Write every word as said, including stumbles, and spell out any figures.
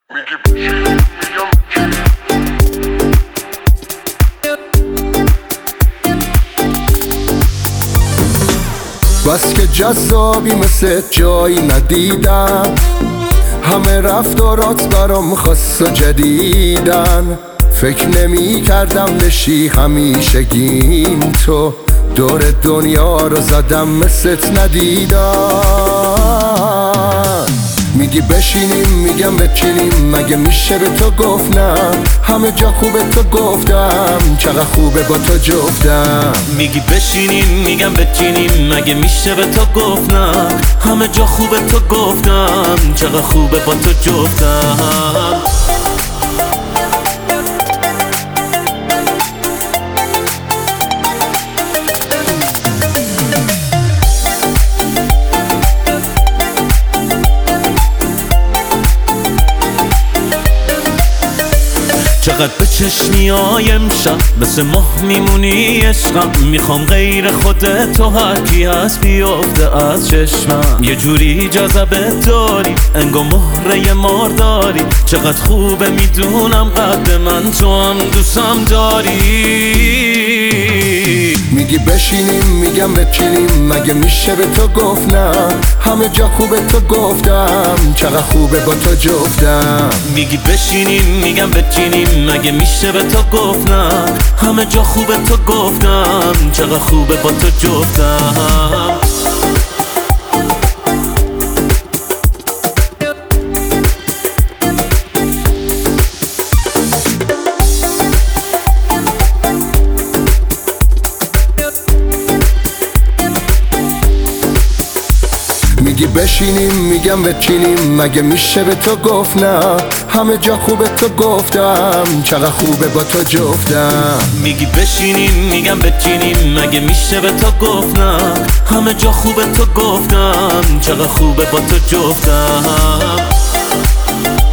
بس که جذابی مثل جایی ندیدم، همه رفتارات برام خاص و جدیدن. فکر نمی کردم بشی همیشگیم تو، دور دنیا رو زدم مثلت ندیدم. میگی بشینیم میگم بچینیم، مگه میشه به تو گفت نه؟ همه جا خوبه تو گفتم، چقدر خوبه با تو جفتم. میگی بشینیم میگم بچینیم، مگه میشه به تو گفت نه؟ همه جا خوبه تو گفتم، چقدر خوبه با تو جفتم. چقدر به چشمی های امشب مثل ماه میمونی عشقم. میخوام غیر خودت تو هرکی هست بیافته از چشمم. یه جوری جذبت داری انگار مهره مار داری. چقدر خوبه میدونم قد من تو هم دوستم داری. میگی بشینیم میگم بچینیم، مگه میشه به تو گفت نه؟ همه جا خوبه تو گفتم، چقدر خوبه با تو جفتم. میگی بشینیم میگم بچینیم، مگه میشه به تو گفت نه؟ همه جا خوبه تو گفتم، چقدر خوبه با تو جفتم. میگی بشینیم میگم بچینیم، مگه میشه به تو گفت نه؟ همه جا خوبه تو گفتم، چقدر خوبه با تو جفتم. میگی بشینیم میگم بچینیم، مگه میشه به تو گفت نه؟ همه جا خوبه تو گفتم، چقدر خوبه با تو جفتم.